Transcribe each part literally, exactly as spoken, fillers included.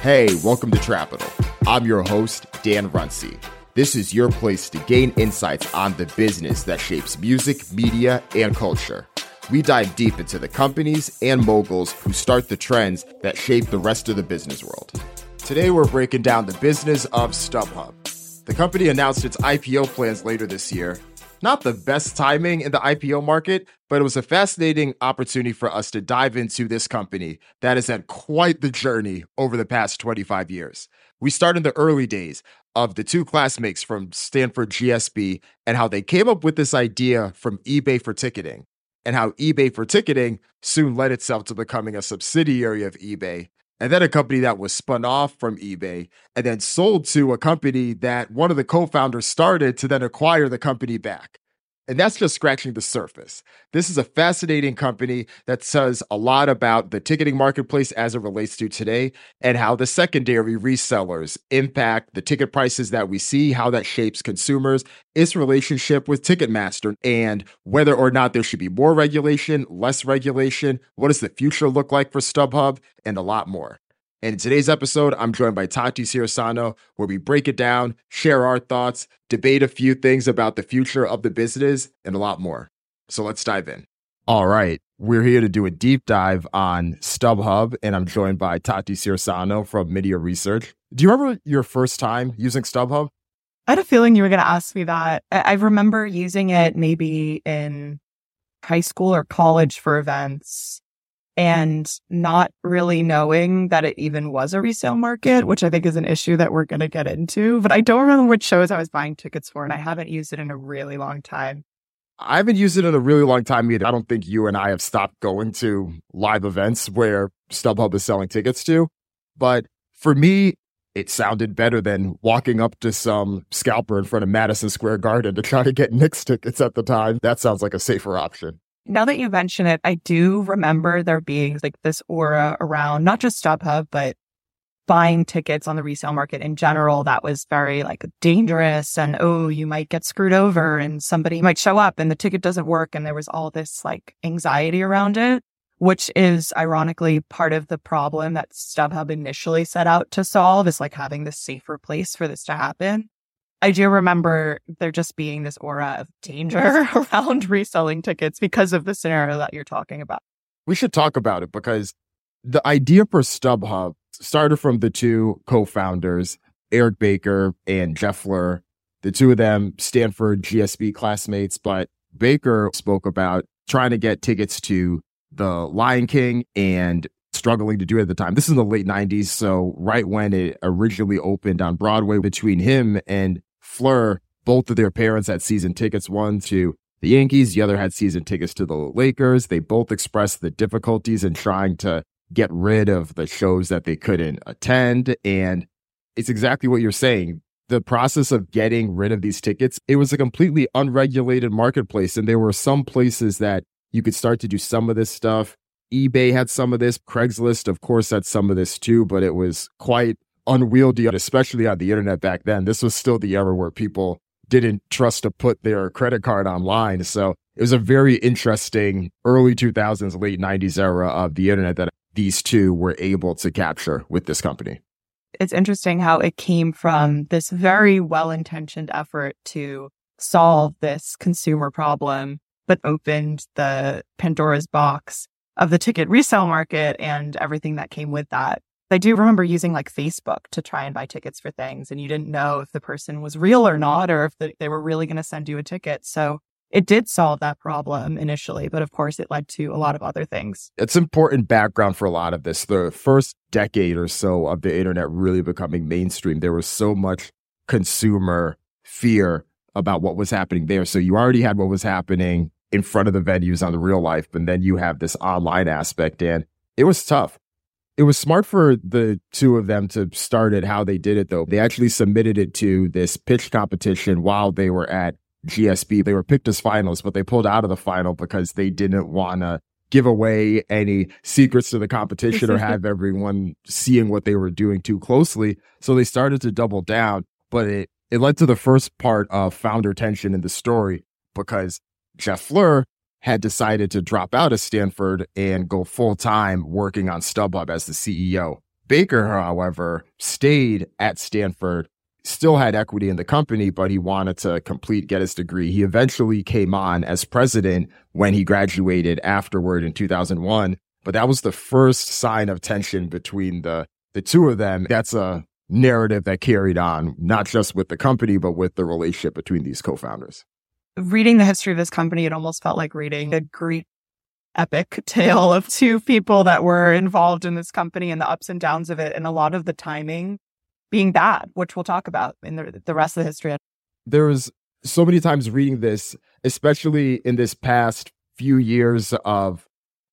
Hey, welcome to Trapital. I'm your host, Dan Runcie. This is your place to gain insights on the business that shapes music, media, and culture. We dive deep into the companies and moguls who start the trends that shape the rest of the business world. Today, we're breaking down the business of StubHub. The company announced its I P O plans later this year. Not the best timing in the I P O market, but it was a fascinating opportunity for us to dive into this company that has had quite the journey over the past twenty-five years. We start in the early days of the two classmates from Stanford G S B and how they came up with this idea from eBay for ticketing, and how eBay for ticketing soon led itself to becoming a subsidiary of eBay, and then a company that was spun off from eBay and then sold to a company that one of the co-founders started to then acquire the company back. And that's just scratching the surface. This is a fascinating company that says a lot about the ticketing marketplace as it relates to today and how the secondary resellers impact the ticket prices that we see, how that shapes consumers, its relationship with Ticketmaster, and whether or not there should be more regulation, less regulation, what does the future look like for StubHub, and a lot more. And in today's episode, I'm joined by Tati Cirisano, where we break it down, share our thoughts, debate a few things about the future of the business, and a lot more. So let's dive in. All right. We're here to do a deep dive on StubHub, and I'm joined by Tati Cirisano from Media Research. Do you remember your first time using StubHub? I had a feeling you were going to ask me that. I I remember using it maybe in high school or college for events, and not really knowing that it even was a resale market, which I think is an issue that we're going to get into. But I don't remember which shows I was buying tickets for, and I haven't used it in a really long time. I haven't used it in a really long time either. I don't think you and I have stopped going to live events where StubHub is selling tickets to. But for me, it sounded better than walking up to some scalper in front of Madison Square Garden to try to get Knicks tickets at the time. That sounds like a safer option. Now that you mention it, I do remember there being like this aura around not just StubHub, but buying tickets on the resale market in general that was very like dangerous, and oh, you might get screwed over and somebody might show up and the ticket doesn't work. And there was all this like anxiety around it, which is ironically part of the problem that StubHub initially set out to solve, is like having this safer place for this to happen. I do remember there just being this aura of danger around reselling tickets because of the scenario that you're talking about. We should talk about it because the idea for StubHub started from the two co-founders, Eric Baker and Jeff Fleur. The two of them, Stanford G S B classmates, but Baker spoke about trying to get tickets to The Lion King and struggling to do it at the time. This is in the late nineties, so right when it originally opened on Broadway. Between him and Fleur, both of their parents had season tickets, one to the Yankees, the other had season tickets to the Lakers. They both expressed the difficulties in trying to get rid of the shows that they couldn't attend. And it's exactly what you're saying. The process of getting rid of these tickets, it was a completely unregulated marketplace. And there were some places that you could start to do some of this stuff. eBay had some of this. Craigslist, of course, had some of this too, but it was quite unwieldy, especially on the internet back then. This was still the era where people didn't trust to put their credit card online. So it was a very interesting early two thousands, late nineties era of the internet that these two were able to capture with this company. It's interesting how it came from this very well-intentioned effort to solve this consumer problem, but opened the Pandora's box of the ticket resale market and everything that came with that. I do remember using like Facebook to try and buy tickets for things, and you didn't know if the person was real or not, or if the, they were really going to send you a ticket. So it did solve that problem initially, but of course it led to a lot of other things. It's important background for a lot of this. The first decade or so of the internet really becoming mainstream, there was so much consumer fear about what was happening there. So you already had what was happening in front of the venues on the real life, but then you have this online aspect, and it was tough. It was smart for the two of them to start it how they did it, though. They actually submitted it to this pitch competition while they were at G S B. They were picked as finalists, but they pulled out of the final because they didn't want to give away any secrets to the competition or have everyone seeing what they were doing too closely. So they started to double down, but it, it led to the first part of founder tension in the story because Jeff Fleur had decided to drop out of Stanford and go full-time working on StubHub as the C E O. Baker, however, stayed at Stanford, still had equity in the company, but he wanted to complete, get his degree. He eventually came on as president when he graduated afterward in two thousand one. But that was the first sign of tension between the, the two of them. That's a narrative that carried on, not just with the company, but with the relationship between these co-founders. Reading the history of this company, it almost felt like reading a Greek epic tale of two people that were involved in this company and the ups and downs of it, and a lot of the timing being bad, which we'll talk about in the, the rest of the history. There was so many times reading this, especially in this past few years of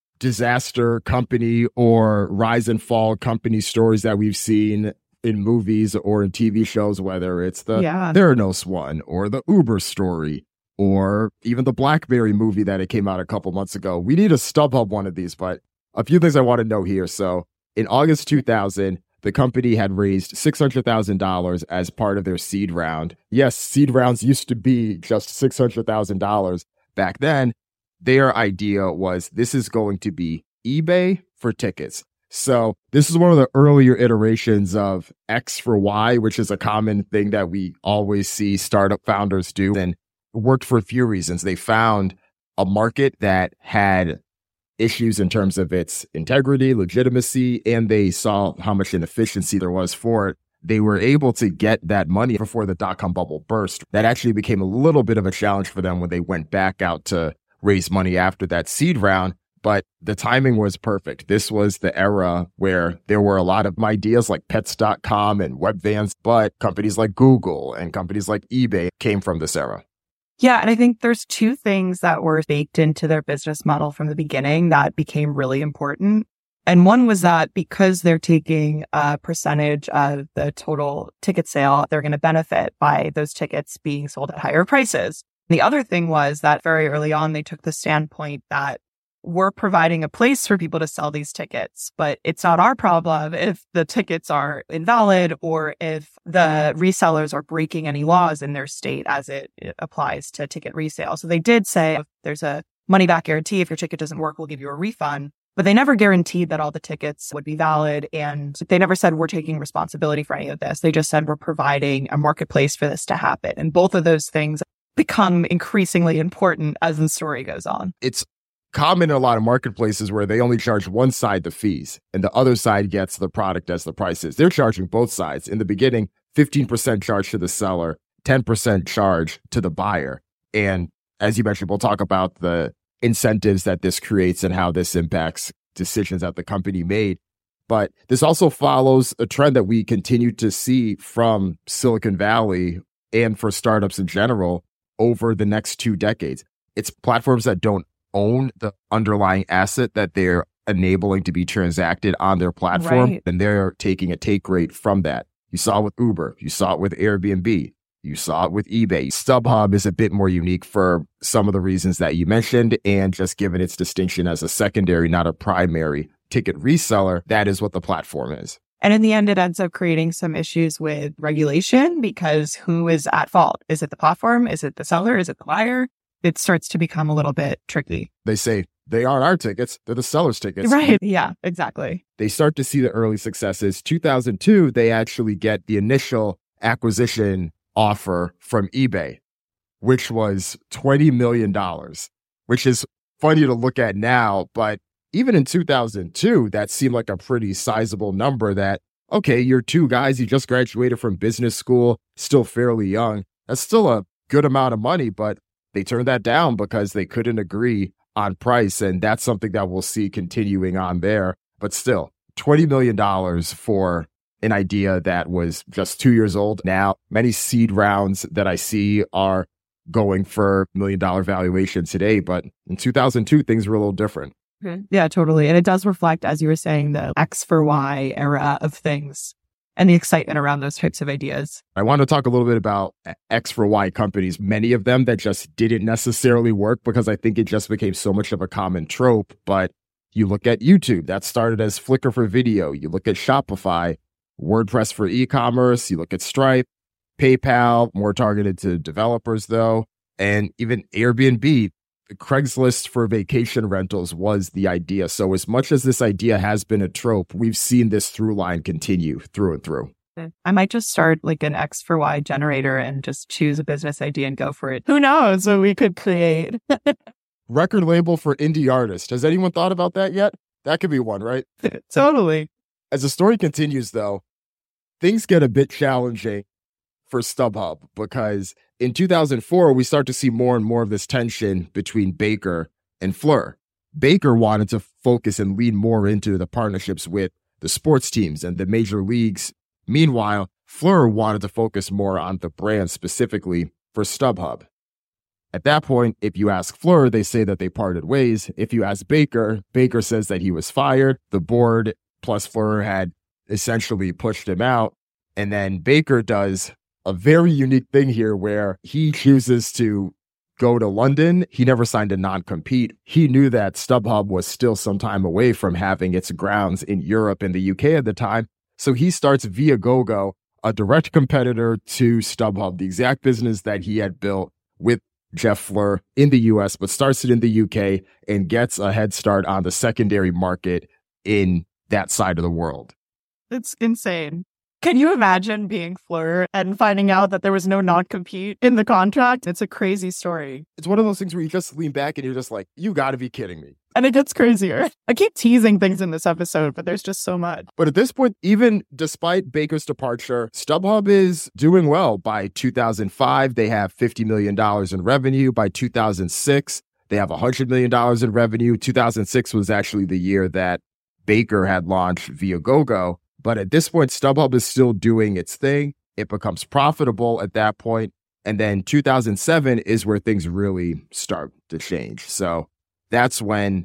disaster company or rise and fall company stories that we've seen in movies or in T V shows, whether it's the yeah. Theranos one or the Uber story, or even the BlackBerry movie that it came out a couple months ago. We need a StubHub one of these, but a few things I want to know here. So in August two thousand, the company had raised six hundred thousand dollars as part of their seed round. Yes, seed rounds used to be just six hundred thousand dollars back then. Their idea was this is going to be eBay for tickets. So this is one of the earlier iterations of X for Y, which is a common thing that we always see startup founders do. And it worked for a few reasons. They found a market that had issues in terms of its integrity, legitimacy, and they saw how much inefficiency there was for it. They were able to get that money before the dot-com bubble burst. That actually became a little bit of a challenge for them when they went back out to raise money after that seed round. But the timing was perfect. This was the era where there were a lot of ideas like pets dot com and Webvans, but companies like Google and companies like eBay came from this era. Yeah, and I think there's two things that were baked into their business model from the beginning that became really important. And one was that because they're taking a percentage of the total ticket sale, they're going to benefit by those tickets being sold at higher prices. The other thing was that very early on, they took the standpoint that we're providing a place for people to sell these tickets, but it's not our problem if the tickets are invalid or if the resellers are breaking any laws in their state as it applies to ticket resale. So they did say if there's a money back guarantee. If your ticket doesn't work, we'll give you a refund. But they never guaranteed that all the tickets would be valid. And they never said we're taking responsibility for any of this. They just said we're providing a marketplace for this to happen. And both of those things become increasingly important as the story goes on. It's common in a lot of marketplaces where they only charge one side the fees and the other side gets the product as the price is. They're charging both sides. In the beginning, fifteen percent charge to the seller, ten percent charge to the buyer. And as you mentioned, we'll talk about the incentives that this creates and how this impacts decisions that the company made. But this also follows a trend that we continue to see from Silicon Valley and for startups in general over the next two decades. It's platforms that don't own the underlying asset that they're enabling to be transacted on their platform, right. And they're taking a take rate from that. You saw it with Uber. You saw it with Airbnb. You saw it with eBay. StubHub is a bit more unique for some of the reasons that you mentioned, and just given its distinction as a secondary, not a primary ticket reseller, that is what the platform is. And in the end, it ends up creating some issues with regulation because who is at fault? Is it the platform? Is it the seller? Is it the buyer? It starts to become a little bit tricky. They say they aren't our tickets, they're the seller's tickets. Right. Yeah, exactly. They start to see the early successes. two thousand two, they actually get the initial acquisition offer from eBay, which was twenty million dollars, which is funny to look at now. But even in two thousand two, that seemed like a pretty sizable number that, okay, you're two guys, you just graduated from business school, still fairly young. That's still a good amount of money, but they turned that down because they couldn't agree on price. And that's something that we'll see continuing on there. But still, twenty million dollars for an idea that was just two years old. Now, many seed rounds that I see are going for million dollar valuation today. But in two thousand two, things were a little different. Mm-hmm. Yeah, totally. And it does reflect, as you were saying, the X for Y era of things and the excitement around those types of ideas. I want to talk a little bit about X for Y companies, many of them that just didn't necessarily work because I think it just became so much of a common trope. But you look at YouTube, that started as Flickr for video. You look at Shopify, WordPress for e-commerce. You look at Stripe, PayPal, more targeted to developers though, and even Airbnb. Craigslist for vacation rentals was the idea. So as much as this idea has been a trope, we've seen this through line continue through and through. I might just start like an X for Y generator and just choose a business idea and go for it. Who knows what we could create? Record label for indie artists. Has anyone thought about that yet? That could be one, right? Totally. As the story continues, though, things get a bit challenging for StubHub because in two thousand four, we start to see more and more of this tension between Baker and Fleur. Baker wanted to focus and lean more into the partnerships with the sports teams and the major leagues. Meanwhile, Fleur wanted to focus more on the brand specifically for StubHub. At that point, if you ask Fleur, they say that they parted ways. If you ask Baker, Baker says that he was fired. The board plus Fleur had essentially pushed him out. And then Baker does a very unique thing here where he chooses to go to London. He never signed a non-compete. He knew that StubHub was still some time away from having its grounds in Europe and the U K at the time. So he starts Viagogo, a direct competitor to StubHub, the exact business that he had built with Jeff Fleur in the U S, but starts it in the U K and gets a head start on the secondary market in that side of the world. It's insane. Can you imagine being Fleur and finding out that there was no non-compete in the contract? It's a crazy story. It's one of those things where you just lean back and you're just like, you got to be kidding me. And it gets crazier. I keep teasing things in this episode, but there's just so much. But at this point, even despite Baker's departure, StubHub is doing well. By two thousand five, they have fifty million dollars in revenue. By two thousand six, they have one hundred million dollars in revenue. two thousand six was actually the year that Baker had launched Viagogo. But at this point, StubHub is still doing its thing. It becomes profitable at that point. And then two thousand seven is where things really start to change. So that's when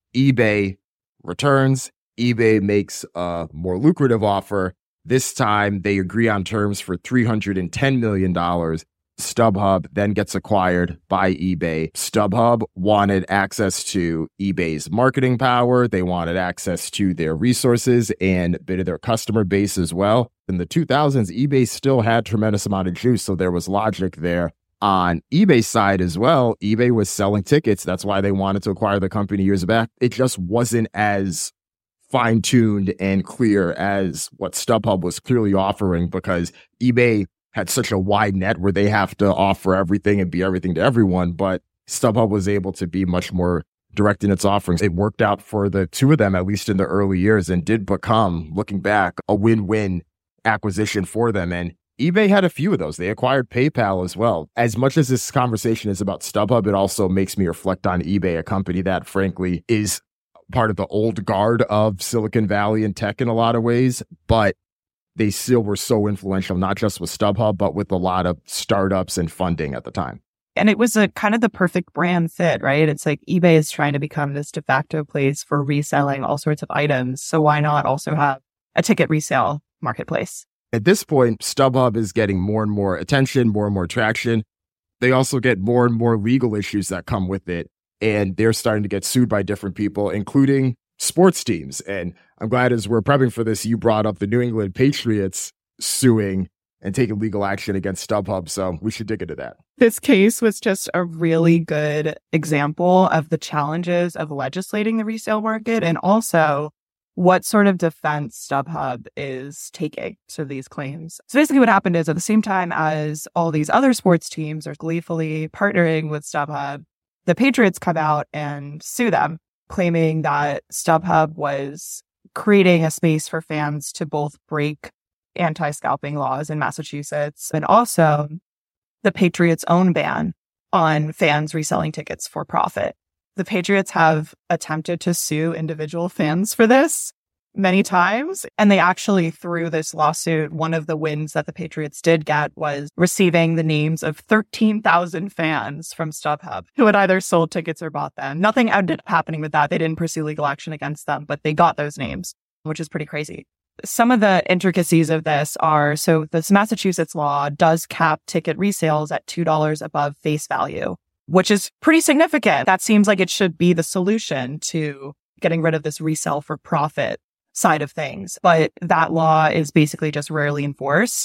eBay returns. eBay makes a more lucrative offer. This time, they agree on terms for three hundred ten million dollars. StubHub then gets acquired by eBay. StubHub wanted access to eBay's marketing power. They wanted access to their resources and a bit of their customer base as well. In the two thousands, eBay still had tremendous amount of juice, so there was logic there. On eBay's side as well, eBay was selling tickets. That's why they wanted to acquire the company years back. It just wasn't as fine-tuned and clear as what StubHub was clearly offering because eBay had such a wide net where they have to offer everything and be everything to everyone. But StubHub was able to be much more direct in its offerings. It worked out for the two of them, at least in the early years, and did become, looking back, a win-win acquisition for them. And eBay had a few of those. They acquired PayPal as well. As much as this conversation is about StubHub, it also makes me reflect on eBay, a company that, frankly, is part of the old guard of Silicon Valley and tech in a lot of ways, but they still were so influential, not just with StubHub, but with a lot of startups and funding at the time. And it was a kind of the perfect brand fit, right? It's like eBay is trying to become this de facto place for reselling all sorts of items. So why not also have a ticket resale marketplace? At this point, StubHub is getting more and more attention, more and more traction. They also get more and more legal issues that come with it. And they're starting to get sued by different people, including sports teams. And I'm glad as we're prepping for this, you brought up the New England Patriots suing and taking legal action against StubHub. So we should dig into that. This case was just a really good example of the challenges of legislating the resale market and also what sort of defense StubHub is taking to these claims. So basically what happened is at the same time as all these other sports teams are gleefully partnering with StubHub, the Patriots come out and sue them, claiming that StubHub was creating a space for fans to both break anti-scalping laws in Massachusetts and also the Patriots' own ban on fans reselling tickets for profit. The Patriots have attempted to sue individual fans for this many times, and they actually, through this lawsuit, one of the wins that the Patriots did get was receiving the names of thirteen thousand fans from StubHub who had either sold tickets or bought them. Nothing ended up happening with that. They didn't pursue legal action against them, but they got those names, which is pretty crazy. Some of the intricacies of this are, so this Massachusetts law does cap ticket resales at two dollars above face value, which is pretty significant. That seems like it should be the solution to getting rid of this resell for profit side of things. But that law is basically just rarely enforced.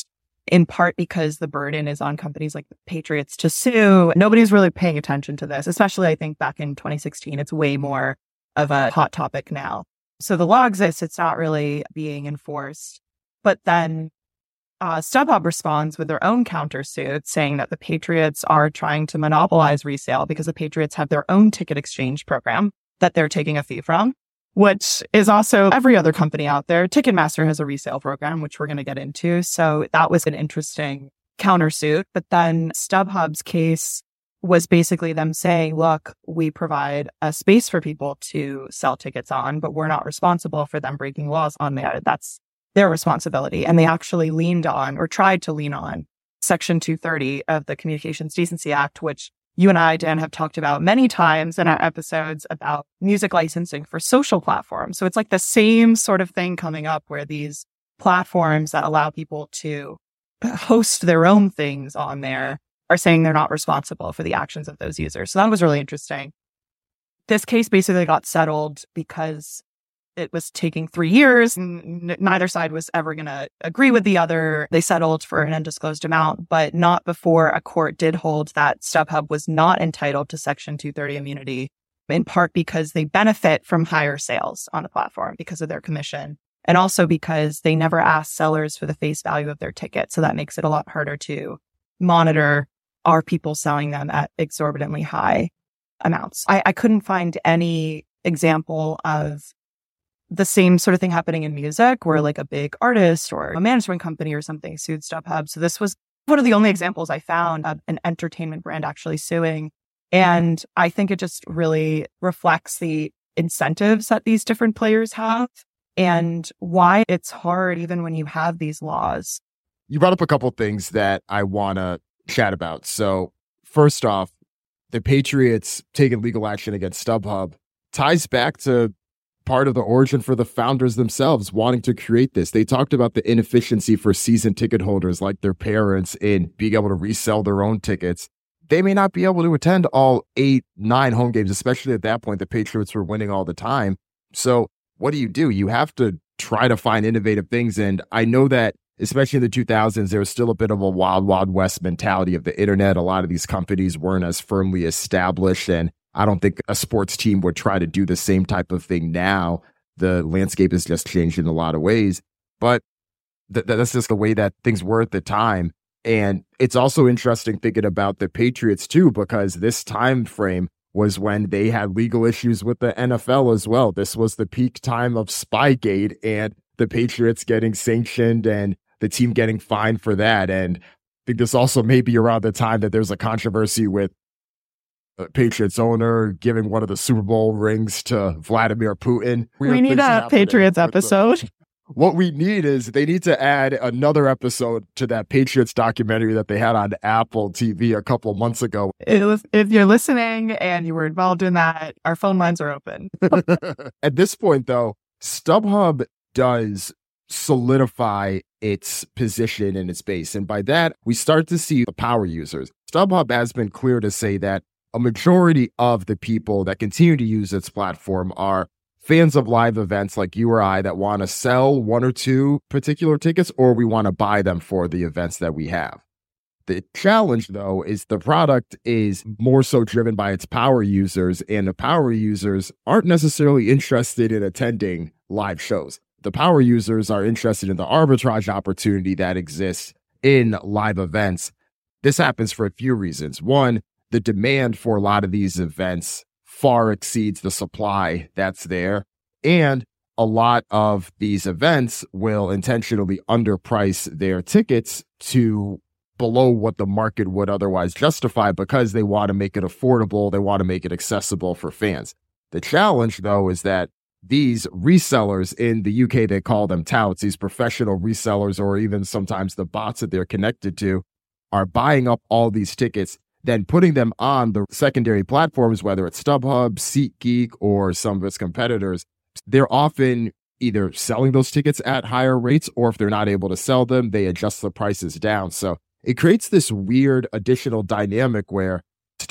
in part because the burden is on companies like the Patriots to sue. Nobody's really paying attention to this, especially I think back in twenty sixteen. It's way more of a hot topic now. So the law exists, it's not really being enforced. But then uh, StubHub responds with their own countersuit saying that the Patriots are trying to monopolize resale because the Patriots have their own ticket exchange program that they're taking a fee from, which is also every other company out there. Ticketmaster has a resale program, which we're going to get into. So that was an interesting countersuit. But then StubHub's case was basically them saying, look, we provide a space for people to sell tickets on, but we're not responsible for them breaking laws on that. That's their responsibility. And they actually leaned on or tried to lean on Section two thirty of the Communications Decency Act, which you and I, Dan, have talked about many times in our episodes about music licensing for social platforms. So it's like the same sort of thing coming up where these platforms that allow people to host their own things on there are saying they're not responsible for the actions of those users. So that was really interesting. This case basically got settled because it was taking three years and neither side was ever going to agree with the other. They settled for an undisclosed amount, but not before a court did hold that StubHub was not entitled to Section two thirty immunity, in part because they benefit from higher sales on the platform because of their commission, and also because they never asked sellers for the face value of their ticket. So that makes it a lot harder to monitor, are people selling them at exorbitantly high amounts. I, I couldn't find any example of the same sort of thing happening in music where like a big artist or a management company or something sued StubHub. So this was one of the only examples I found of an entertainment brand actually suing. And I think it just really reflects the incentives that these different players have and why it's hard even when you have these laws. You brought up a couple things that I want to chat about. So first off, the Patriots taking legal action against StubHub ties back to part of the origin for the founders themselves wanting to create this. They talked about the inefficiency for season ticket holders like their parents in being able to resell their own tickets. They may not be able to attend all eight, nine home games, especially at that point, the Patriots were winning all the time. So what do you do? You have to try to find innovative things. And I know that especially in the two thousands, there was still a bit of a wild, wild west mentality of the internet. A lot of these companies weren't as firmly established, and I don't think a sports team would try to do the same type of thing now. The landscape has just changed in a lot of ways, but th- that's just the way that things were at the time. And it's also interesting thinking about the Patriots too, because this time frame was when they had legal issues with the N F L as well. This was the peak time of Spygate and the Patriots getting sanctioned and the team getting fined for that. And I think this also may be around the time that there's a controversy with Patriots owner giving one of the Super Bowl rings to Vladimir Putin. Weird we need a Patriots episode. What we need is they need to add another episode to that Patriots documentary that they had on Apple T V a couple months ago. Was, if you're listening and you were involved in that, our phone lines are open. At this point, though, StubHub does solidify its position in its base. And by that, we start to see the power users. StubHub has been clear to say that a majority of the people that continue to use its platform are fans of live events like you or I that want to sell one or two particular tickets, or we want to buy them for the events that we have. The challenge, though, is the product is more so driven by its power users, and the power users aren't necessarily interested in attending live shows. The power users are interested in the arbitrage opportunity that exists in live events. This happens for a few reasons. One, the demand for a lot of these events far exceeds the supply that's there. And a lot of these events will intentionally underprice their tickets to below what the market would otherwise justify because they want to make it affordable. They want to make it accessible for fans. The challenge, though, is that these resellers in the U K, they call them touts, these professional resellers, or even sometimes the bots that they're connected to, are buying up all these tickets, then putting them on the secondary platforms, whether it's StubHub, SeatGeek, or some of its competitors. They're often either selling those tickets at higher rates, or if they're not able to sell them, they adjust the prices down. So it creates this weird additional dynamic where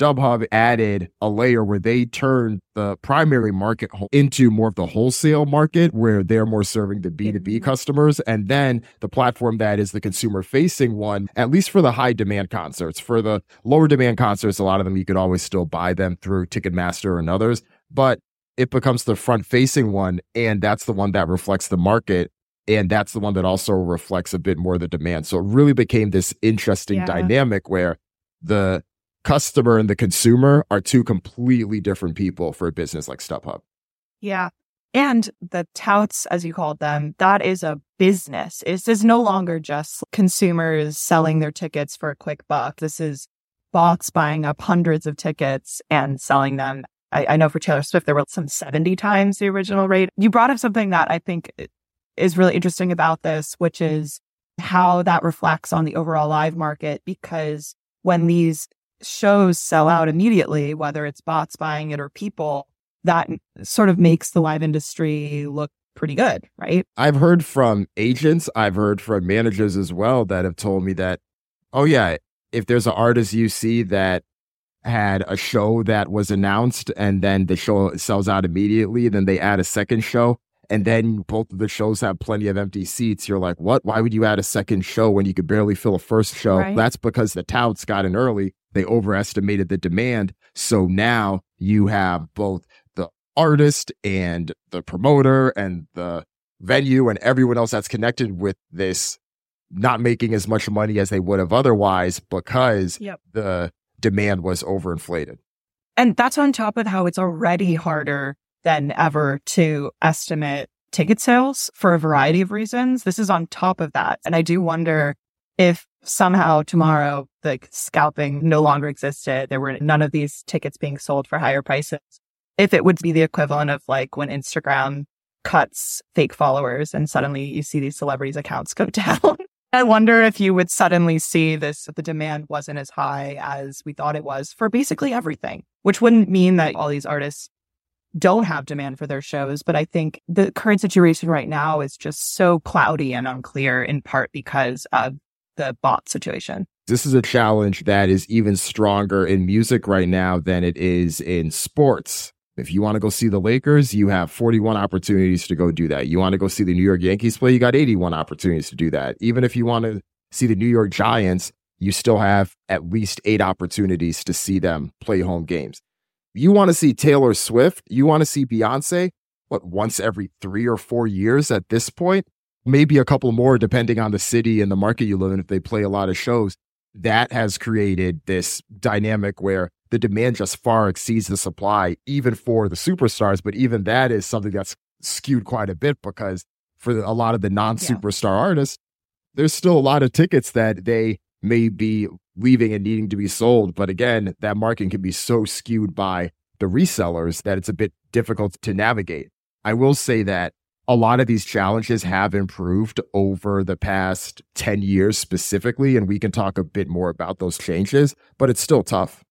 StubHub added a layer where they turned the primary market into more of the wholesale market, where they're more serving the B two B customers. And then the platform that is the consumer-facing one, at least for the high-demand concerts. For the lower-demand concerts, a lot of them, you could always still buy them through Ticketmaster and others. But it becomes the front-facing one, and that's the one that reflects the market. And that's the one that also reflects a bit more the demand. So it really became this interesting yeah. dynamic where the customer and the consumer are two completely different people for a business like StubHub. Yeah. And the touts, as you called them, that is a business. This is no longer just consumers selling their tickets for a quick buck. This is bots buying up hundreds of tickets and selling them. I, I know for Taylor Swift, there were some seventy times the original rate. You brought up something that I think is really interesting about this, which is how that reflects on the overall live market, because when these shows sell out immediately, whether it's bots buying it or people, that sort of makes the live industry look pretty good, right? I've heard from agents, I've heard from managers as well that have told me that, oh yeah, if there's an artist you see that had a show that was announced and then the show sells out immediately, then they add a second show, and then both of the shows have plenty of empty seats. You're like, what? Why would you add a second show when you could barely fill a first show? Right. That's because the touts got in early. They overestimated the demand. So now you have both the artist and the promoter and the venue and everyone else that's connected with this not making as much money as they would have otherwise because yep. the demand was overinflated. And that's on top of how it's already harder than ever to estimate ticket sales for a variety of reasons. This is on top of that. And I do wonder if somehow tomorrow the scalping no longer existed, there were none of these tickets being sold for higher prices, if it would be the equivalent of like when Instagram cuts fake followers and suddenly you see these celebrities' accounts go down. I wonder if you would suddenly see this, the demand wasn't as high as we thought it was for basically everything, which wouldn't mean that all these artists don't have demand for their shows. But I think the current situation right now is just so cloudy and unclear, in part because of the bot situation. This is a challenge that is even stronger in music right now than it is in sports. If you want to go see the Lakers, you have forty-one opportunities to go do that. You want to go see the New York Yankees play, you got eighty-one opportunities to do that. Even if you want to see the New York Giants, you still have at least eight opportunities to see them play home games. You want to see Taylor Swift, you want to see Beyonce, what, once every three or four years at this point? Maybe a couple more depending on the city and the market you live in if they play a lot of shows. That has created this dynamic where the demand just far exceeds the supply, even for the superstars. But even that is something that's skewed quite a bit because for a lot of the non-superstar yeah. artists, there's still a lot of tickets that they may be leaving and needing to be sold. But again, that market can be so skewed by the resellers that it's a bit difficult to navigate. I will say that a lot of these challenges have improved over the past ten years specifically, and we can talk a bit more about those changes, but it's still tough.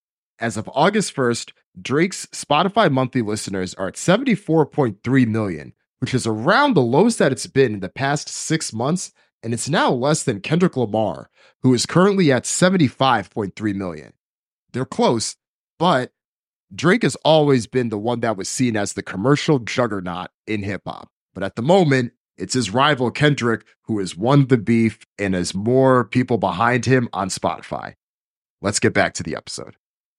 As of August first, Drake's Spotify monthly listeners are at seventy-four point three million, which is around the lowest that it's been in the past six months, and it's now less than Kendrick Lamar, who is currently at seventy-five point three million. They're close, but Drake has always been the one that was seen as the commercial juggernaut in hip-hop. But at the moment, it's his rival Kendrick who has won the beef and has more people behind him on Spotify. Let's get back to the episode.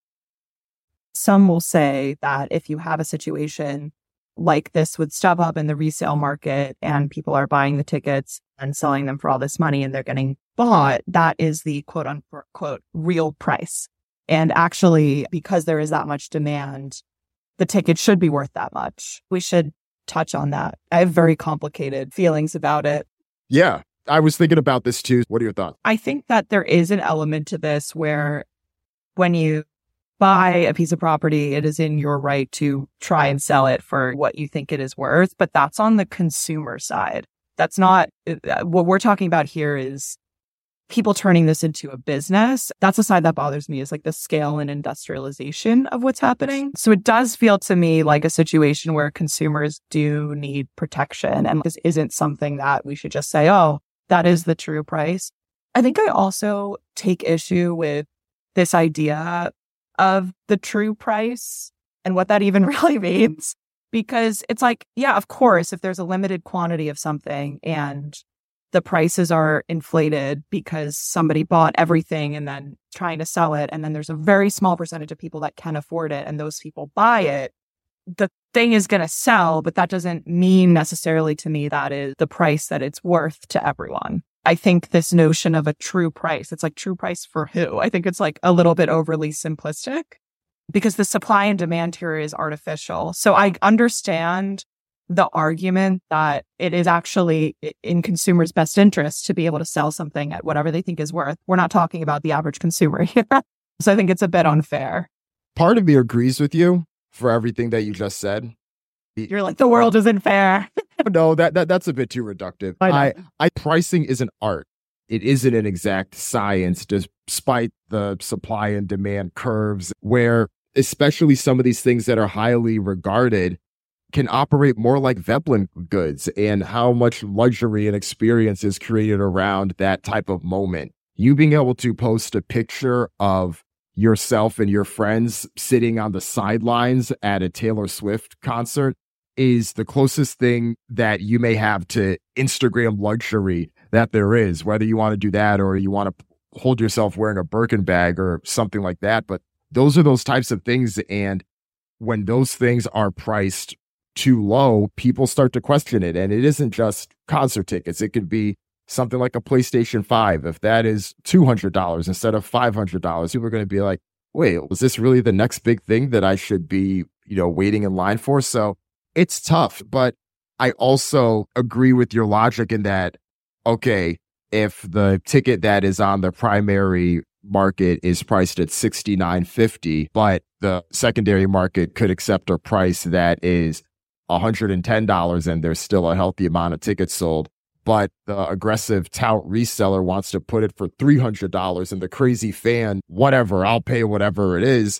Some will say that if you have a situation like this with StubHub in the resale market and people are buying the tickets and selling them for all this money and they're getting bought, that is the quote unquote real price. And actually, because there is that much demand, the ticket should be worth that much. We should touch on that. I have very complicated feelings about it. Yeah, I was thinking about this too. What are your thoughts? I think that there is an element to this where when you buy a piece of property, it is in your right to try and sell it for what you think it is worth. But that's on the consumer side. That's not what we're talking about here is people turning this into a business. That's the side that bothers me, is like the scale and industrialization of what's happening. So it does feel to me like a situation where consumers do need protection. And this isn't something that we should just say, oh, that is the true price. I think I also take issue with this idea of the true price and what that even really means. Because it's like, yeah, of course, if there's a limited quantity of something and the prices are inflated because somebody bought everything and then trying to sell it, and then there's a very small percentage of people that can afford it and those people buy it, the thing is going to sell, but that doesn't mean necessarily to me that is the price that it's worth to everyone. I think this notion of a true price, it's like true price for who? I think it's like a little bit overly simplistic because the supply and demand here is artificial. So I understand the argument that it is actually in consumers' best interest to be able to sell something at whatever they think is worth. We're not talking about the average consumer here. So I think it's a bit unfair. Part of me agrees with you for everything that you just said. You're like, the world isn't fair. No, that, that that's a bit too reductive. I, I, I pricing is an art. It isn't an exact science, despite the supply and demand curves, where especially some of these things that are highly regarded can operate more like Veblen goods, and how much luxury and experience is created around that type of moment. You being able to post a picture of yourself and your friends sitting on the sidelines at a Taylor Swift concert is the closest thing that you may have to Instagram luxury that there is, whether you want to do that or you want to hold yourself wearing a Birkin bag or something like that. But those are those types of things. And when those things are priced too low, people start to question it. And it isn't just concert tickets. It could be something like a PlayStation five. If that is two hundred dollars instead of five hundred dollars, people are going to be like, wait, was this really the next big thing that I should be, you know, waiting in line for? So it's tough. But I also agree with your logic in that, okay, if the ticket that is on the primary market is priced at sixty-nine fifty, but the secondary market could accept a price that is one hundred ten dollars and there's still a healthy amount of tickets sold, but the aggressive tout reseller wants to put it for three hundred dollars and the crazy fan, whatever, I'll pay whatever it is.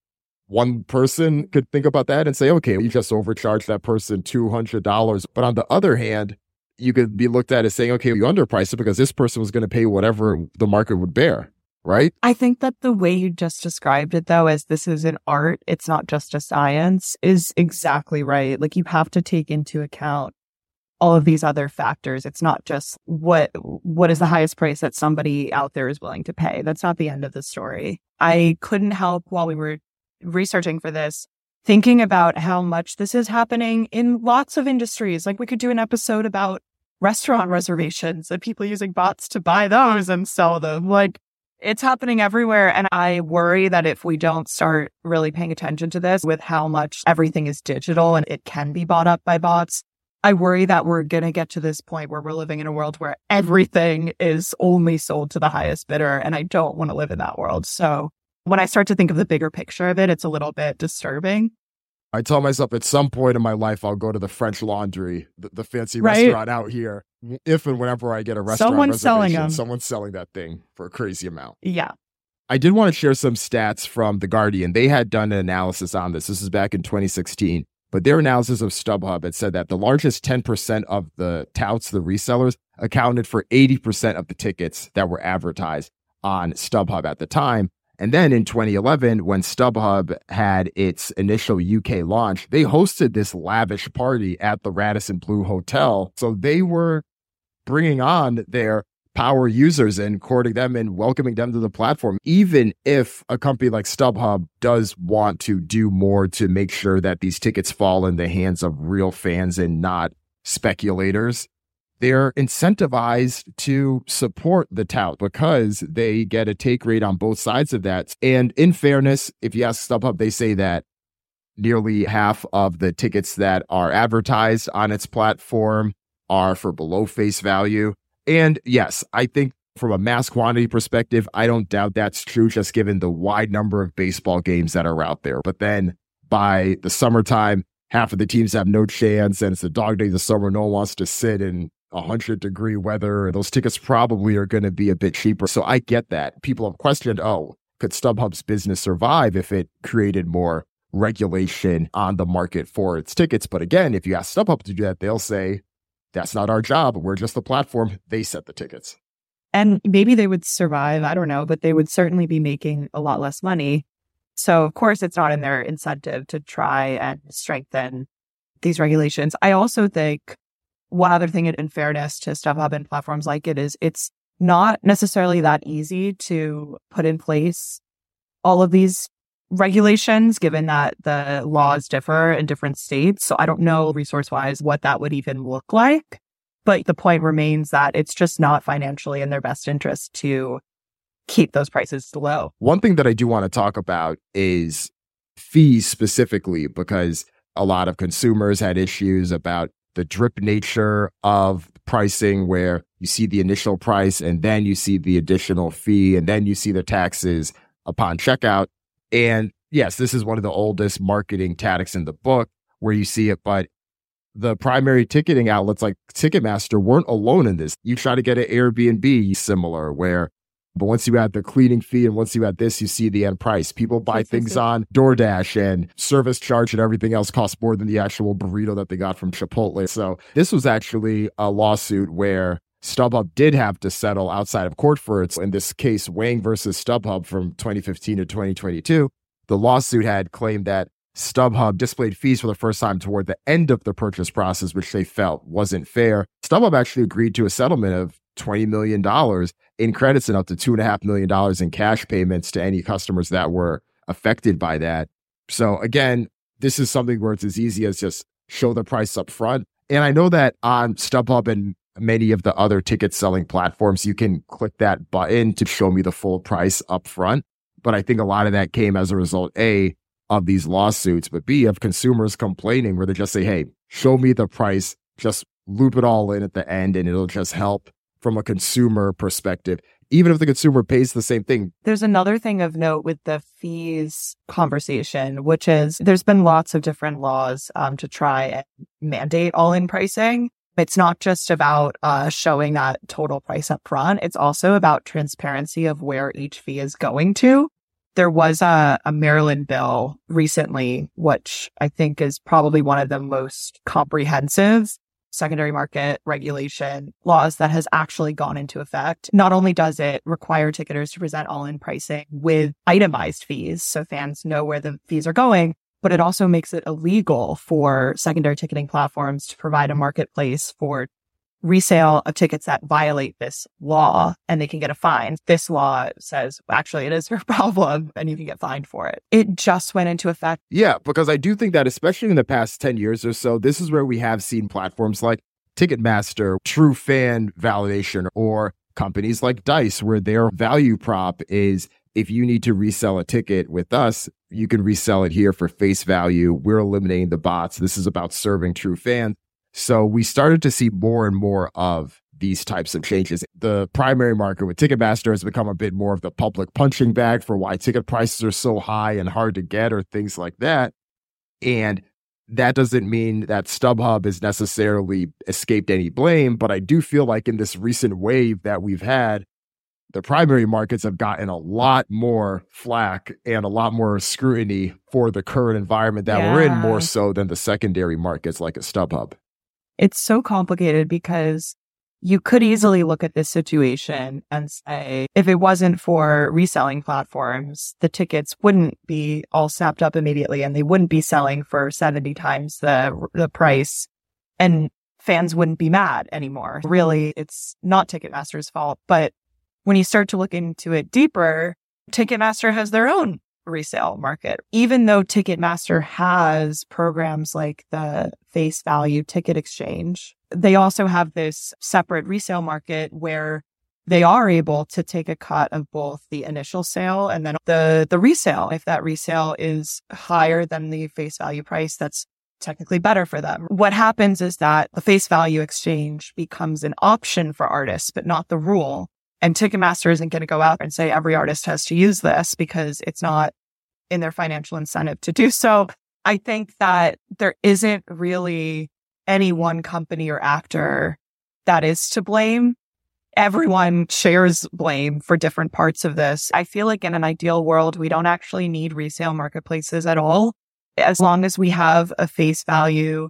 One person could think about that and say, okay, you just overcharged that person two hundred dollars. But on the other hand, you could be looked at as saying, okay, you underpriced it because this person was going to pay whatever the market would bear, right? I think that the way you just described it, though, as this is an art, it's not just a science, is exactly right. Like, you have to take into account all of these other factors. It's not just what what is the highest price that somebody out there is willing to pay. That's not the end of the story. I couldn't help while we were researching for this, thinking about how much this is happening in lots of industries. Like, we could do an episode about restaurant reservations and people using bots to buy those and sell them. Like, it's happening everywhere. And I worry that if we don't start really paying attention to this with how much everything is digital and it can be bought up by bots, I worry that we're going to get to this point where we're living in a world where everything is only sold to the highest bidder. And I don't want to live in that world. So when I start to think of the bigger picture of it, it's a little bit disturbing. I tell myself at some point in my life, I'll go to the French Laundry, the, the fancy right? restaurant out here. If and whenever I get a restaurant someone's selling them. Someone's selling that thing for a crazy amount. Yeah. I did want to share some stats from The Guardian. They had done an analysis on this. This is back in twenty sixteen. But their analysis of StubHub had said that the largest ten percent of the touts, the resellers, accounted for eighty percent of the tickets that were advertised on StubHub at the time. And then in twenty eleven, when StubHub had its initial U K launch, they hosted this lavish party at the Radisson Blu Hotel. So they were bringing on their power users and courting them and welcoming them to the platform, even if a company like StubHub does want to do more to make sure that these tickets fall in the hands of real fans and not speculators. They're incentivized to support the tout because they get a take rate on both sides of that. And in fairness, if you ask StubHub, they say that nearly half of the tickets that are advertised on its platform are for below face value. And yes, I think from a mass quantity perspective, I don't doubt that's true, just given the wide number of baseball games that are out there. But then by the summertime, half of the teams have no chance, and it's the dog days of summer. No one wants to sit in one hundred degree weather. Those tickets probably are going to be a bit cheaper. So I get that. People have questioned, oh, could StubHub's business survive if it created more regulation on the market for its tickets? But again, if you ask StubHub to do that, they'll say, that's not our job. We're just the platform. They set the tickets. And maybe they would survive. I don't know, but they would certainly be making a lot less money. So of course, it's not in their incentive to try and strengthen these regulations. I also think one other thing in fairness to StubHub and platforms like it is it's not necessarily that easy to put in place all of these regulations, given that the laws differ in different states. So I don't know resource-wise what that would even look like. But the point remains that it's just not financially in their best interest to keep those prices low. One thing that I do want to talk about is fees specifically, because a lot of consumers had issues about the drip nature of pricing, where you see the initial price and then you see the additional fee and then you see the taxes upon checkout. And yes, this is one of the oldest marketing tactics in the book where you see it, but the primary ticketing outlets like Ticketmaster weren't alone in this. You try to get an Airbnb similar, where but once you add the cleaning fee and once you add this, you see the end price. People buy things on DoorDash, and service charge and everything else costs more than the actual burrito that they got from Chipotle. So this was actually a lawsuit where StubHub did have to settle outside of court for it. In this case, Wang versus StubHub from twenty fifteen to twenty twenty-two, the lawsuit had claimed that StubHub displayed fees for the first time toward the end of the purchase process, which they felt wasn't fair. StubHub actually agreed to a settlement of twenty million dollars in credits and up to two point five million dollars in cash payments to any customers that were affected by that. So again, this is something where it's as easy as just show the price up front. And I know that on StubHub and many of the other ticket selling platforms, you can click that button to show me the full price up front. But I think a lot of that came as a result, A, of these lawsuits, but B, of consumers complaining where they just say, hey, show me the price, just loop it all in at the end, and it'll just help from a consumer perspective, even if the consumer pays the same thing. There's another thing of note with the fees conversation, which is there's been lots of different laws um, to try and mandate all-in pricing. It's not just about uh, showing that total price up front. It's also about transparency of where each fee is going to. There was a, a Maryland bill recently, which I think is probably one of the most comprehensive secondary market regulation laws that has actually gone into effect. Not only does it require ticketers to present all-in pricing with itemized fees, so fans know where the fees are going, but it also makes it illegal for secondary ticketing platforms to provide a marketplace for resale of tickets that violate this law, and they can get a fine. This law says, actually, it is your problem and you can get fined for it. It just went into effect. Yeah, because I do think that especially in the past ten years or so, this is where we have seen platforms like Ticketmaster, true fan validation, or companies like Dice, where their value prop is if you need to resell a ticket with us, you can resell it here for face value. We're eliminating the bots. This is about serving true fans. So we started to see more and more of these types of changes. The primary market with Ticketmaster has become a bit more of the public punching bag for why ticket prices are so high and hard to get or things like that. And that doesn't mean that StubHub has necessarily escaped any blame, but I do feel like in this recent wave that we've had, the primary markets have gotten a lot more flack and a lot more scrutiny for the current environment that yeah. we're in, more so than the secondary markets like a StubHub. It's so complicated because you could easily look at this situation and say, if it wasn't for reselling platforms, the tickets wouldn't be all snapped up immediately and they wouldn't be selling for seventy times the the price, and fans wouldn't be mad anymore. Really, it's not Ticketmaster's fault. But when you start to look into it deeper, Ticketmaster has their own resale market. Even though Ticketmaster has programs like the face value ticket exchange, they also have this separate resale market where they are able to take a cut of both the initial sale and then the, the resale. If that resale is higher than the face value price, that's technically better for them. What happens is that the face value exchange becomes an option for artists, but not the rule. And Ticketmaster isn't going to go out and say every artist has to use this because it's not in their financial incentive to do so. I think that there isn't really any one company or actor that is to blame. Everyone shares blame for different parts of this. I feel like in an ideal world, we don't actually need resale marketplaces at all. As long as we have a face value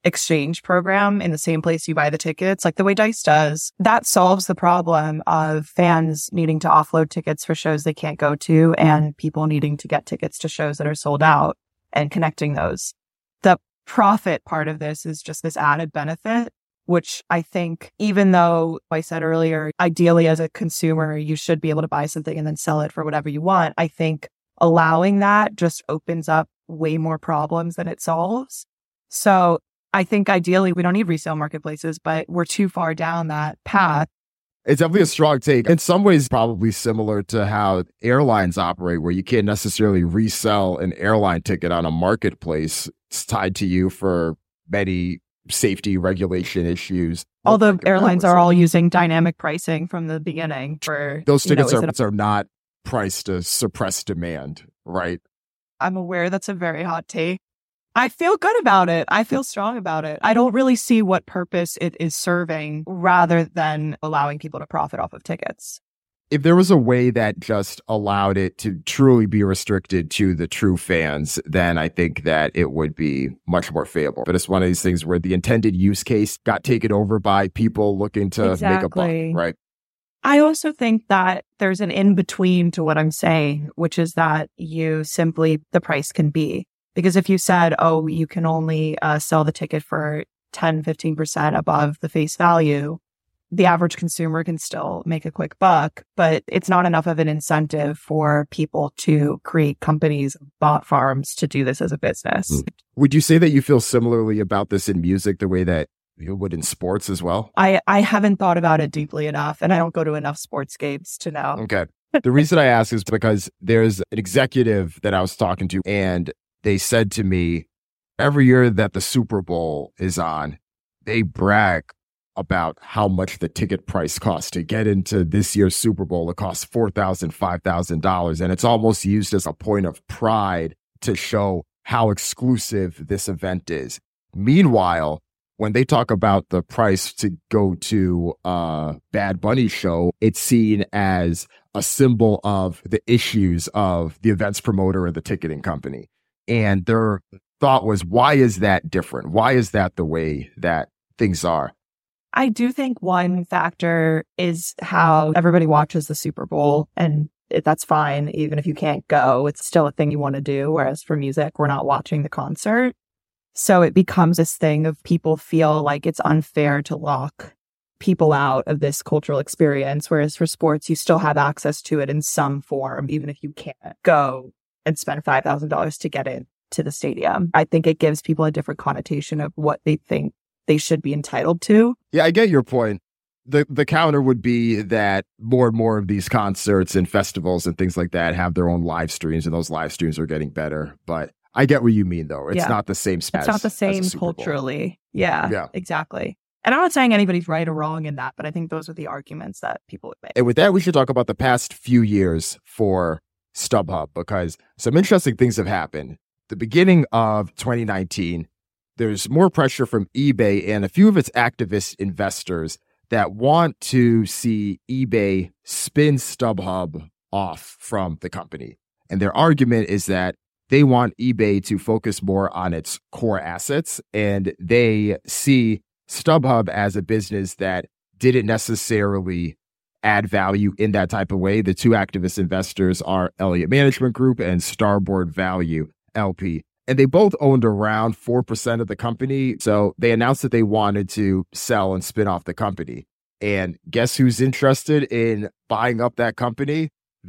exchange program in the same place you buy the tickets, like the way Dice does. That solves the problem of fans needing to offload tickets for shows they can't go to and people needing to get tickets to shows that are sold out and connecting those. The profit part of this is just this added benefit, which I think, even though I said earlier, ideally as a consumer, you should be able to buy something and then sell it for whatever you want. I think allowing that just opens up way more problems than it solves. So I think ideally we don't need resale marketplaces, but we're too far down that path. It's definitely a strong take. In some ways, probably similar to how airlines operate, where you can't necessarily resell an airline ticket on a marketplace. It's tied to you for many safety regulation issues. Although airlines are all using dynamic pricing from the beginning for those tickets you know, are, it a- are not priced to suppress demand, right? I'm aware that's a very hot take. I feel good about it. I feel strong about it. I don't really see what purpose it is serving rather than allowing people to profit off of tickets. If there was a way that just allowed it to truly be restricted to the true fans, then I think that it would be much more favorable. But it's one of these things where the intended use case got taken over by people looking to exactly. make a buck, right? I also think that there's an in-between to what I'm saying, which is that you simply, the price can be. Because if you said, oh, you can only uh, sell the ticket for ten, fifteen percent above the face value, the average consumer can still make a quick buck, but it's not enough of an incentive for people to create companies, bot farms to do this as a business. Mm. Would you say that you feel similarly about this in music the way that you would in sports as well? I, I haven't thought about it deeply enough, and I don't go to enough sports games to know. Okay. The reason I ask is because there's an executive that I was talking to, and they said to me, every year that the Super Bowl is on, they brag about how much the ticket price costs to get into this year's Super Bowl. It costs four thousand dollars, five thousand dollars. And it's almost used as a point of pride to show how exclusive this event is. Meanwhile, when they talk about the price to go to a Bad Bunny show, it's seen as a symbol of the issues of the events promoter and the ticketing company. And their thought was, why is that different? Why is that the way that things are? I do think one factor is how everybody watches the Super Bowl, and it, that's fine. Even if you can't go, it's still a thing you want to do. Whereas for music, we're not watching the concert. So it becomes this thing of people feel like it's unfair to lock people out of this cultural experience. Whereas for sports, you still have access to it in some form, even if you can't go and spend five thousand dollars to get in to the stadium. I think it gives people a different connotation of what they think they should be entitled to. Yeah, I get your point. The the counter would be that more and more of these concerts and festivals and things like that have their own live streams, and those live streams are getting better. But I get what you mean, though. It's yeah. not the same It's not the same culturally. Yeah, yeah, exactly. And I'm not saying anybody's right or wrong in that, but I think those are the arguments that people would make. And with that, we should talk about the past few years for StubHub, because some interesting things have happened. The beginning of twenty nineteen, there's more pressure from eBay and a few of its activist investors that want to see eBay spin StubHub off from the company. And their argument is that they want eBay to focus more on its core assets, and they see StubHub as a business that didn't necessarily add value in that type of way. The two activist investors are Elliott Management Group and Starboard Value L P. And they both owned around four percent of the company. So they announced that they wanted to sell and spin off the company. And guess who's interested in buying up that company?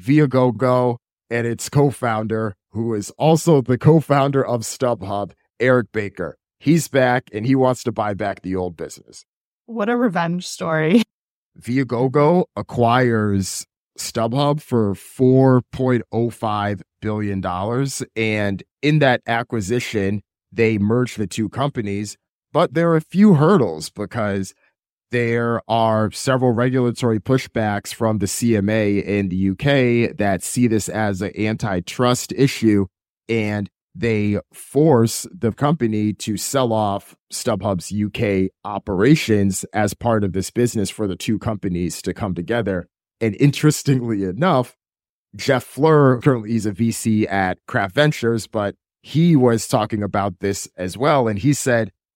Viagogo and its co-founder, who is also the co-founder of StubHub, Eric Baker. He's back and he wants to buy back the old business. What a revenge story. Viagogo acquires StubHub for four point oh five billion dollars. And in that acquisition, they merged the two companies. But there are a few hurdles because there are several regulatory pushbacks from the C M A in the U K that see this as an antitrust issue. And they force the company to sell off StubHub's U K operations as part of this business for the two companies to come together. And interestingly enough, Jeff Fleur, currently he's a V C at Craft Ventures, but he was talking about this as well. And he said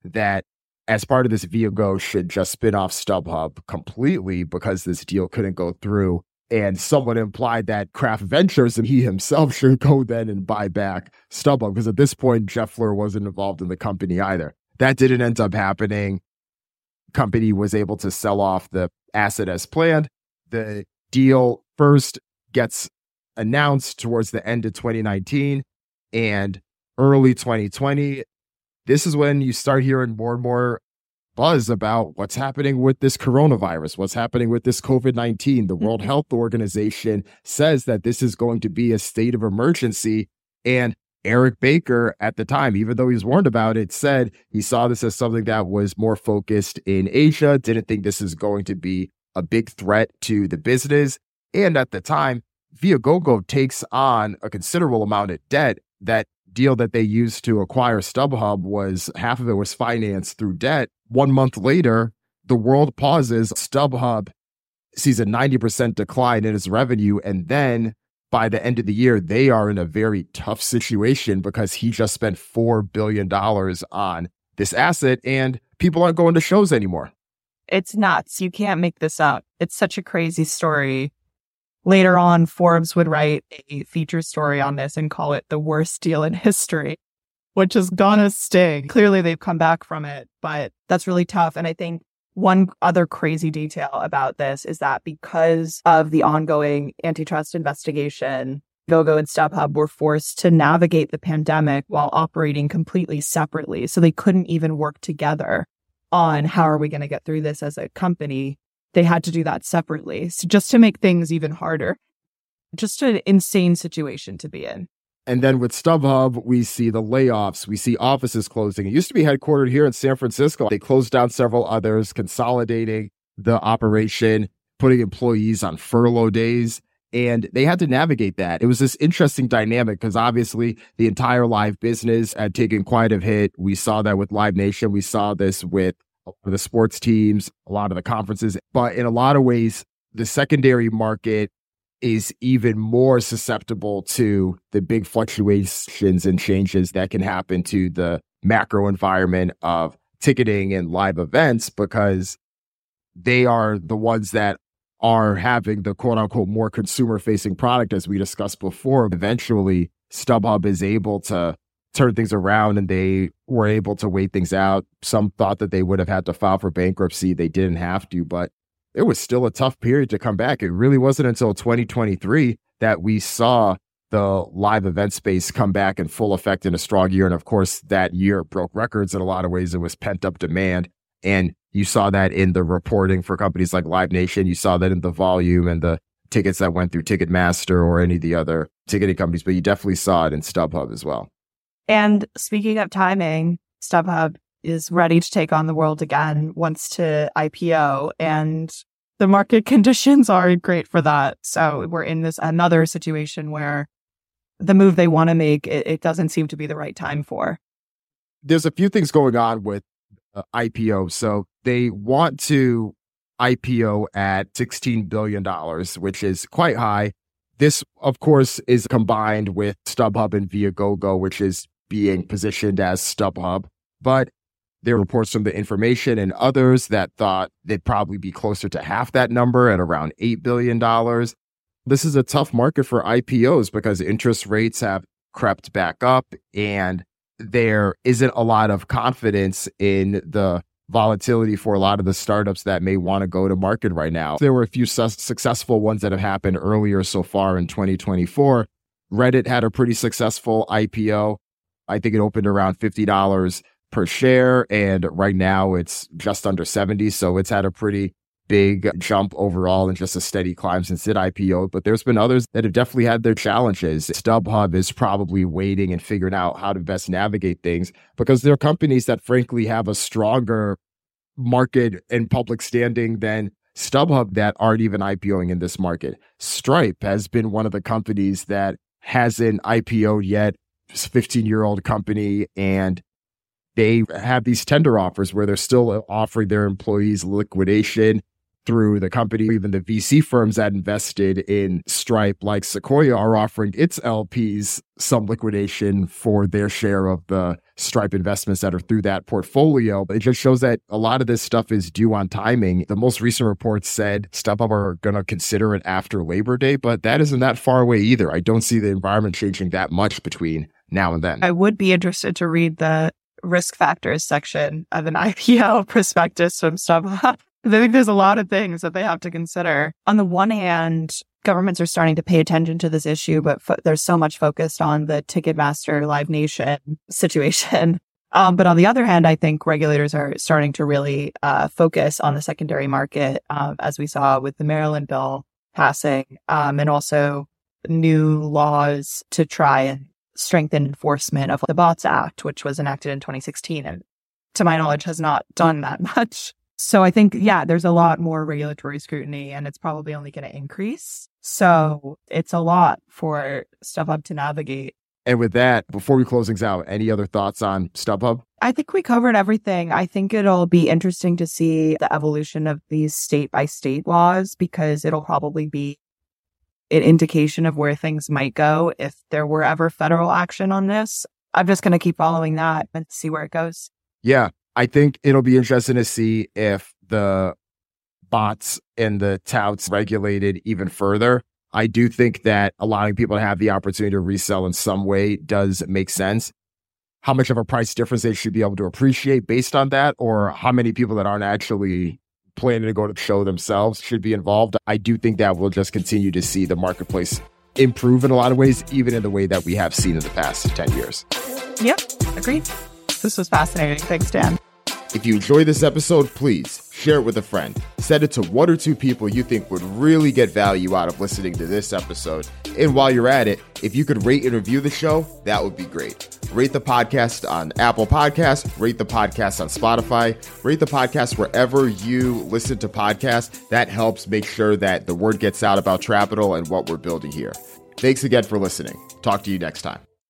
that as part of this, Viago should just spin off StubHub completely because this deal couldn't go through. And someone implied that Kraft Ventures and he himself should go then and buy back StubHub, because at this point, Jeff Fleur wasn't involved in the company either. That didn't end up happening. Company was able to sell off the asset as planned. The deal first gets announced towards the end of twenty nineteen and early twenty twenty. This is when you start hearing more and more buzz about what's happening with this coronavirus, what's happening with this COVID nineteen. The World Health Organization says that this is going to be a state of emergency. And Eric Baker at the time, even though he was warned about it, said he saw this as something that was more focused in Asia, didn't think this is going to be a big threat to the business. And at the time, Viagogo takes on a considerable amount of debt. That deal that they used to acquire StubHub was half of it was financed through debt. One month later, the world pauses. StubHub sees a ninety percent decline in its revenue. And then by the end of the year, they are in a very tough situation because he just spent four billion dollars on this asset and people aren't going to shows anymore. It's nuts. You can't make this up. It's such a crazy story. Later on, Forbes would write a feature story on this and call it the worst deal in history, which is gonna sting. Clearly, they've come back from it, but that's really tough. And I think one other crazy detail about this is that because of the ongoing antitrust investigation, Viagogo and StubHub were forced to navigate the pandemic while operating completely separately. So they couldn't even work together on how are we going to get through this as a company. They had to do that separately. So just to make things even harder. Just an insane situation to be in. And then with StubHub, we see the layoffs. We see offices closing. It used to be headquartered here in San Francisco. They closed down several others, consolidating the operation, putting employees on furlough days. And they had to navigate that. It was this interesting dynamic because obviously the entire live business had taken quite a hit. We saw that with Live Nation. We saw this with the sports teams, a lot of the conferences. But in a lot of ways, the secondary market is even more susceptible to the big fluctuations and changes that can happen to the macro environment of ticketing and live events because they are the ones that are having the quote unquote more consumer facing product, as we discussed before. Eventually, StubHub is able to turn things around and they were able to wait things out. Some thought that they would have had to file for bankruptcy. They didn't have to, but it was still a tough period to come back. It really wasn't until twenty twenty-three that we saw the live event space come back in full effect in a strong year. And of course, that year broke records in a lot of ways. It was pent up demand. And you saw that in the reporting for companies like Live Nation. You saw that in the volume and the tickets that went through Ticketmaster or any of the other ticketing companies. But you definitely saw it in StubHub as well. And speaking of timing, StubHub is ready to take on the world again, wants to I P O, and the market conditions are great for that. So we're in this another situation where the move they want to make, it, it doesn't seem to be the right time for. There's a few things going on with uh, I P O. So they want to I P O at sixteen billion dollars, which is quite high. This, of course, is combined with StubHub and Viagogo, which is being positioned as StubHub. But there are reports from The Information and others that thought they'd probably be closer to half that number at around eight billion dollars. This is a tough market for I P Os because interest rates have crept back up and there isn't a lot of confidence in the volatility for a lot of the startups that may want to go to market right now. There were a few su- successful ones that have happened earlier so far in twenty twenty-four. Reddit had a pretty successful I P O. I think it opened around fifty dollars per share, and right now it's just under seventy. So it's had a pretty big jump overall and just a steady climb since it I P O'd. But there's been others that have definitely had their challenges. StubHub is probably waiting and figuring out how to best navigate things because there are companies that frankly have a stronger market and public standing than StubHub that aren't even IPOing in this market. Stripe has been one of the companies that hasn't I P O'd yet. It's a fifteen-year-old company, and they have these tender offers where they're still offering their employees liquidation through the company. Even the V C firms that invested in Stripe, like Sequoia, are offering its L Ps some liquidation for their share of the Stripe investments that are through that portfolio. It just shows that a lot of this stuff is due on timing. The most recent report said StubHub are going to consider it after Labor Day, but that isn't that far away either. I don't see the environment changing that much between now and then. I would be interested to read the risk factors section of an I P O prospectus from StubHub. I think there's a lot of things that they have to consider. On the one hand, governments are starting to pay attention to this issue, but fo- there's so much focused on the Ticketmaster Live Nation situation. Um, but on the other hand, I think regulators are starting to really uh, focus on the secondary market, uh, as we saw with the Maryland bill passing, um, and also new laws to try and strengthen enforcement of the Bots Act, which was enacted in twenty sixteen, and to my knowledge has not done that much. So I think, yeah, there's a lot more regulatory scrutiny, and it's probably only going to increase. So it's a lot for StubHub to navigate. And with that, before we close things out, any other thoughts on StubHub? I think we covered everything. I think it'll be interesting to see the evolution of these state by state laws, because it'll probably be an indication of where things might go if there were ever federal action on this. I'm just going to keep following that and see where it goes. Yeah. I think it'll be interesting to see if the bots and the touts regulated even further. I do think that allowing people to have the opportunity to resell in some way does make sense. How much of a price difference they should be able to appreciate based on that, or how many people that aren't actually planning to go to the show themselves should be involved. I do think that we'll just continue to see the marketplace improve in a lot of ways, even in the way that we have seen in the past ten years. Yep, agreed. This was fascinating. Thanks, Dan. If you enjoyed this episode, please share it with a friend. Send it to one or two people you think would really get value out of listening to this episode. And while you're at it, if you could rate and review the show, that would be great. Rate the podcast on Apple Podcasts, rate the podcast on Spotify, rate the podcast wherever you listen to podcasts. That helps make sure that the word gets out about Trapital and what we're building here. Thanks again for listening. Talk to you next time.